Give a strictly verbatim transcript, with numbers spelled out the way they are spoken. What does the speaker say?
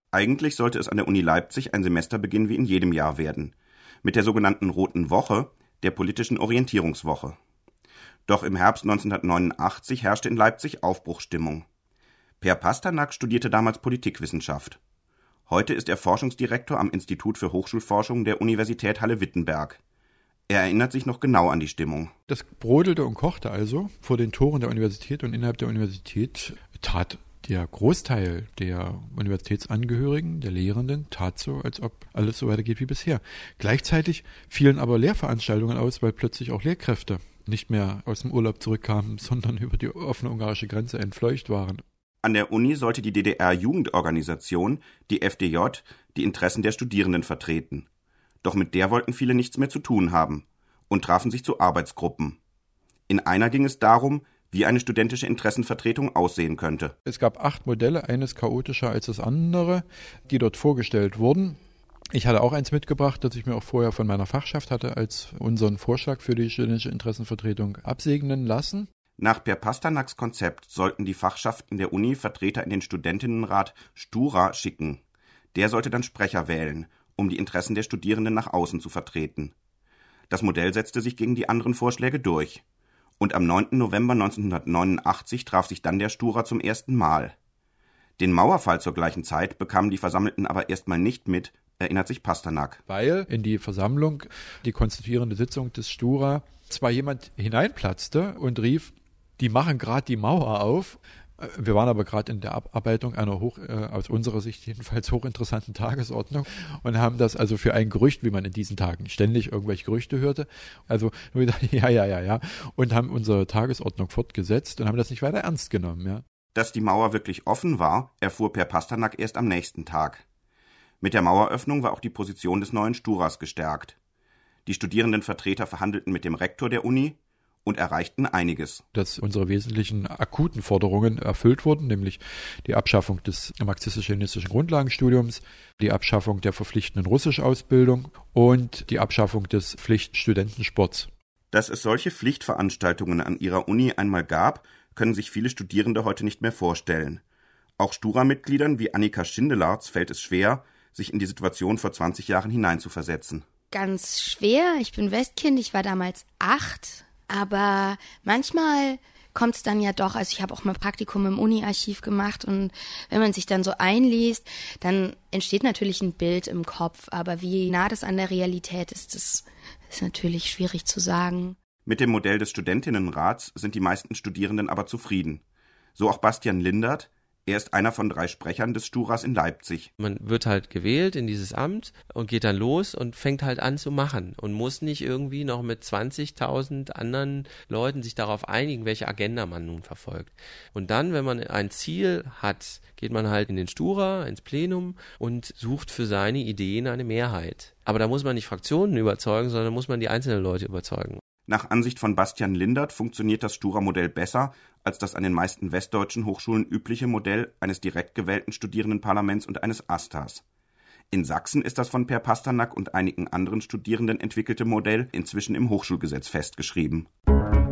Eigentlich sollte es an der Uni Leipzig ein Semesterbeginn wie in jedem Jahr werden, mit der sogenannten Roten Woche, der politischen Orientierungswoche. Doch im Herbst neunzehnhundertneunundachtzig herrschte in Leipzig Aufbruchsstimmung. Per Pasternak studierte damals Politikwissenschaft. Heute ist er Forschungsdirektor am Institut für Hochschulforschung der Universität Halle-Wittenberg. Er erinnert sich noch genau an die Stimmung. Das brodelte und kochte also vor den Toren der Universität, und innerhalb der Universität tat der Großteil der Universitätsangehörigen, der Lehrenden, tat so, als ob alles so weitergeht wie bisher. Gleichzeitig fielen aber Lehrveranstaltungen aus, weil plötzlich auch Lehrkräfte nicht mehr aus dem Urlaub zurückkamen, sondern über die offene ungarische Grenze entfleucht waren. An der Uni sollte die D D R-Jugendorganisation, die F D J, die Interessen der Studierenden vertreten. Doch mit der wollten viele nichts mehr zu tun haben und trafen sich zu Arbeitsgruppen. In einer ging es darum, wie eine studentische Interessenvertretung aussehen könnte. Es gab acht Modelle, eines chaotischer als das andere, die dort vorgestellt wurden. Ich hatte auch eins mitgebracht, das ich mir auch vorher von meiner Fachschaft hatte als unseren Vorschlag für die studentische Interessenvertretung absegnen lassen. Nach Per Pasternaks Konzept sollten die Fachschaften der Uni Vertreter in den Studentinnenrat Stura schicken. Der sollte dann Sprecher wählen, um die Interessen der Studierenden nach außen zu vertreten. Das Modell setzte sich gegen die anderen Vorschläge durch. Und am neunten November neunzehnhundertneunundachtzig traf sich dann der Stura zum ersten Mal. Den Mauerfall zur gleichen Zeit bekamen die Versammelten aber erstmal nicht mit, erinnert sich Pasternak. Weil in die Versammlung, die konstituierende Sitzung des Stura, zwar jemand hineinplatzte und rief, die machen gerade die Mauer auf. Wir waren aber gerade in der Abarbeitung einer hoch, äh, aus unserer Sicht jedenfalls hochinteressanten Tagesordnung und haben das also für ein Gerücht, wie man in diesen Tagen ständig irgendwelche Gerüchte hörte, also wieder, ja, ja, ja, ja, und haben unsere Tagesordnung fortgesetzt und haben das nicht weiter ernst genommen, ja. Dass die Mauer wirklich offen war, erfuhr Per Pasternak erst am nächsten Tag. Mit der Maueröffnung war auch die Position des neuen Sturas gestärkt. Die Studierendenvertreter verhandelten mit dem Rektor der Uni und erreichten einiges. Dass unsere wesentlichen akuten Forderungen erfüllt wurden, nämlich die Abschaffung des marxistisch-leninistischen Grundlagenstudiums, die Abschaffung der verpflichtenden Russischausbildung und die Abschaffung des Pflichtstudentensports. Dass es solche Pflichtveranstaltungen an ihrer Uni einmal gab, können sich viele Studierende heute nicht mehr vorstellen. Auch Stura-Mitgliedern wie Annika Schindelarz fällt es schwer, sich in die Situation vor zwanzig Jahren hineinzuversetzen. Ganz schwer. Ich bin Westkind, ich war damals acht. Aber manchmal kommt es dann ja doch, also ich habe auch mal Praktikum im Uni-Archiv gemacht, und wenn man sich dann so einliest, dann entsteht natürlich ein Bild im Kopf, aber wie nah das an der Realität ist, das ist natürlich schwierig zu sagen. Mit dem Modell des Studentinnenrats sind die meisten Studierenden aber zufrieden. So auch Bastian Lindert. Er ist einer von drei Sprechern des Sturas in Leipzig. Man wird halt gewählt in dieses Amt und geht dann los und fängt halt an zu machen und muss nicht irgendwie noch mit zwanzigtausend anderen Leuten sich darauf einigen, welche Agenda man nun verfolgt. Und dann, wenn man ein Ziel hat, geht man halt in den Stura, ins Plenum und sucht für seine Ideen eine Mehrheit. Aber da muss man nicht Fraktionen überzeugen, sondern muss man die einzelnen Leute überzeugen. Nach Ansicht von Bastian Lindert funktioniert das Stura-Modell besser als das an den meisten westdeutschen Hochschulen übliche Modell eines direkt gewählten Studierendenparlaments und eines Astas. In Sachsen ist das von Per Pasternak und einigen anderen Studierenden entwickelte Modell inzwischen im Hochschulgesetz festgeschrieben.